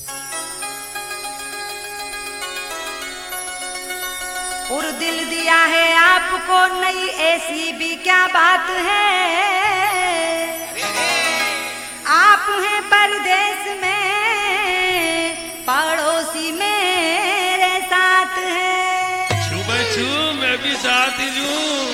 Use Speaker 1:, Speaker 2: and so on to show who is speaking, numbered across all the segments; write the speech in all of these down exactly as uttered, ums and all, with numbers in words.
Speaker 1: और दिल दिया है आपको नई ऐसी भी क्या बात है। आप हैं परदेश में, पड़ोसी मेरे साथ है।
Speaker 2: छू भाई छू, मैं भी साथ ही छू।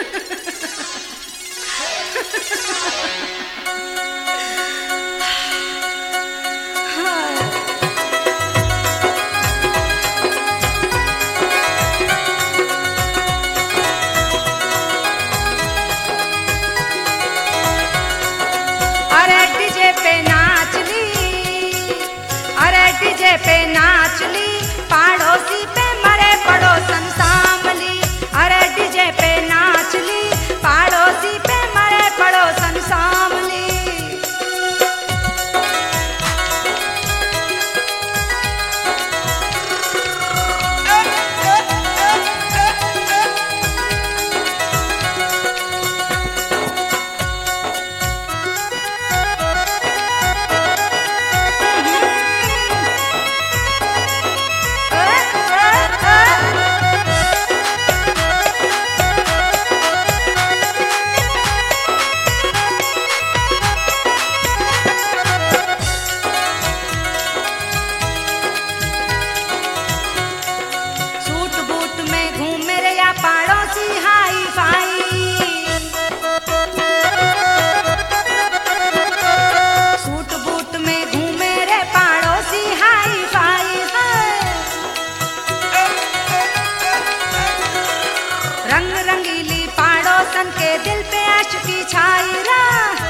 Speaker 1: डीजे पे नाच ली, पड़ोसी पे मरे पड़ोसन सांभली। अरे डीजे पे नाच ली, पड़ोसी पे मरे पड़ोसन सांभली। रंग रंगीली पड़ोसन के दिल पे आशिकी छाई रा।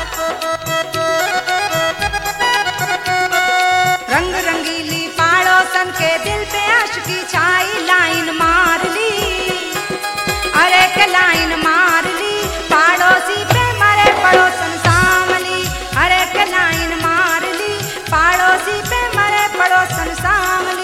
Speaker 1: रंग रंगीली पड़ोसन के दिल पे आशिकी छाई। लाइन मार ली, अरे के लाइन मार ली, पड़ोसी पे मरे पड़ोसन सांभली। अरे के लाइन मार ली, पड़ोसी पे मरे पड़ोसन सांभली।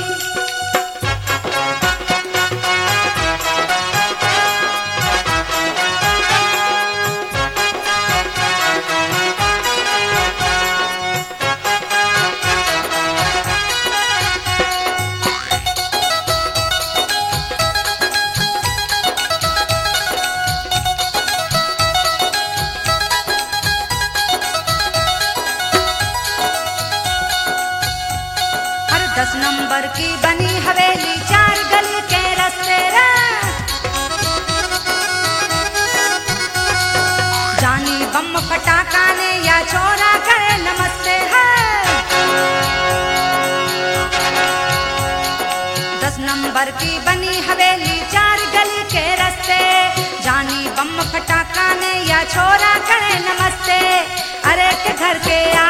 Speaker 1: दस नंबर की बनी हवेली, चार गली के रास्ते रे। जानी बम फटाका ने या छोरा करे नमस्ते है। दस नंबर की बनी हवेली, चार गली के रास्ते। जानी बम फटाका ने या छोरा करे नमस्ते। अरे के घर के